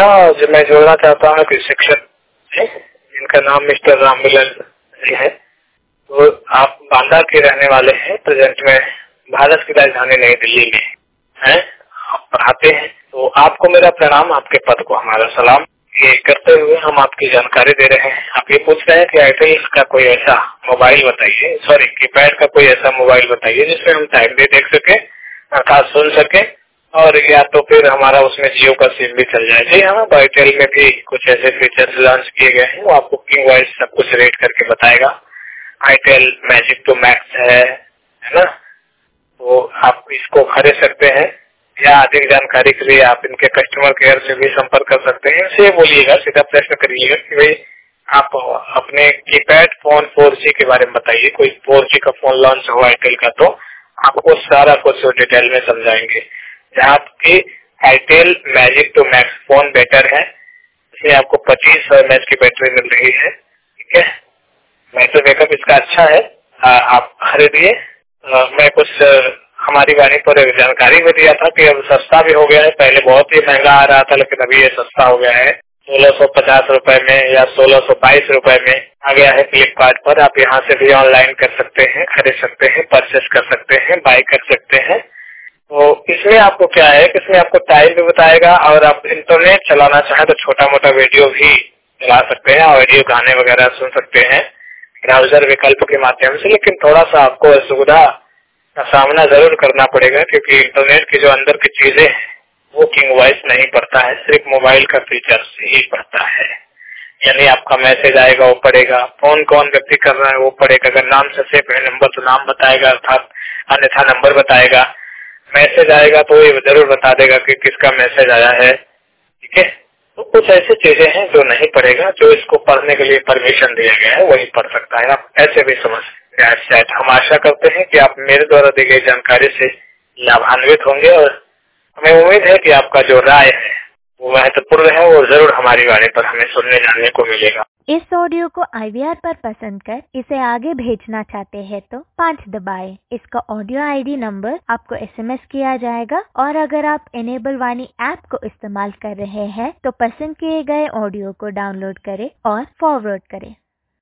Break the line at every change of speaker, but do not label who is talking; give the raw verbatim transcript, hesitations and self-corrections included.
हाँ, जो मैं जोड़ना चाहता हूँ कि शिक्षक है, इनका नाम मिस्टर राममिलन जी है। वो आप बांदा के रहने वाले हैं, प्रेजेंट में भारत की राजधानी नई दिल्ली में हैं, आप पढ़ाते हैं। तो आपको मेरा प्रणाम, आपके पद को हमारा सलाम। ये करते हुए हम आपकी जानकारी दे रहे हैं। आप ये पूछ रहे हैं कि एयरटेल का कोई ऐसा मोबाइल बताइए, सॉरी कीपैड का कोई ऐसा मोबाइल बताइए जिसमें हम टाइम भी देख सके, अर्थात सुन सके, और या तो फिर हमारा उसमें जियो का सिम भी चल जाए। जी हाँ, एयरटेल में भी कुछ ऐसे फीचर्स लॉन्च किए गए हैं, वो आपको किंग वॉइस सब कुछ रेट करके बताएगा। एयरटेल मैजिक टू मैक्स है है ना, तो आप इसको खरीद सकते हैं, या अधिक जानकारी के लिए आप इनके कस्टमर केयर से भी संपर्क कर सकते हैं। इनसे बोलिएगा, सीधा प्रश्न करिएगा कि भाई आप अपने कीपैड फोन फोर जी के बारे में बताइए। कोई फोर जी का फोन लॉन्च हुआ एयरटेल का, तो आपको सारा कुछ डिटेल में समझाएंगे। जहाँ की Airtel magic two max phone better है, इसमें आपको पच्चीस सौ एम एच की बैटरी मिल रही है। ठीक है, बैटरी बैकअप इसका अच्छा है, आ, आप खरीदिए। मैं कुछ हमारी गाड़ी पर एक जानकारी भी दिया था कि अब सस्ता भी हो गया है। पहले बहुत ही महंगा आ रहा था, लेकिन अभी ये सस्ता हो गया है। सोलह सौ पचास रूपये में या सोलह सौ बाईस रूपये में आ गया है फ्लिपकार्ट पर। आप यहाँ से भी ऑनलाइन कर सकते हैं, खरीद सकते हैं, परचेस कर सकते हैं, बाय कर सकते हैं। तो इसमें आपको क्या है कि इसमें आपको टाइम भी बताएगा, और आप इंटरनेट चलाना चाहें तो छोटा मोटा वीडियो भी चला सकते हैं, ऑडियो गाने वगैरह सुन सकते हैं ब्राउजर विकल्प के माध्यम से। लेकिन थोड़ा सा आपको असुविधा का सामना जरूर करना पड़ेगा, क्योंकि इंटरनेट की जो अंदर की चीजें हैं वो किंग वॉइस नहीं पढ़ता है, सिर्फ मोबाइल का फीचर ही पढ़ता है। यानी आपका मैसेज आएगा वो पढ़ेगा, फोन कौन व्यक्ति कर रहा है वो पढ़ेगा, अगर नाम से सेव है नंबर तो नाम बताएगा, अर्थात अन्यथा नंबर बताएगा। मैसेज आएगा तो ये जरूर बता देगा कि किसका मैसेज आया है। ठीक है, तो कुछ ऐसी चीजें हैं जो नहीं पढ़ेगा, जो इसको पढ़ने के लिए परमिशन दिया गया है वही पढ़ सकता है। आप ऐसे भी समझ सकते हैं। शायद हम आशा करते हैं कि आप मेरे द्वारा दी गई जानकारी से लाभान्वित होंगे, और हमें उम्मीद है कि आपका जो राय है वो महत्वपूर्ण है, वो जरूर हमारी वाणी पर हमें सुनने जानने को मिलेगा।
इस ऑडियो को आई वी आर पर पसंद कर इसे आगे भेजना चाहते हैं तो पाँच दबाएं। इसका ऑडियो आई डी नंबर आपको एस एम एस किया जाएगा, और अगर आप इनेबल वाणी ऐप को इस्तेमाल कर रहे हैं तो पसंद किए गए ऑडियो को डाउनलोड करें और फॉरवर्ड करें।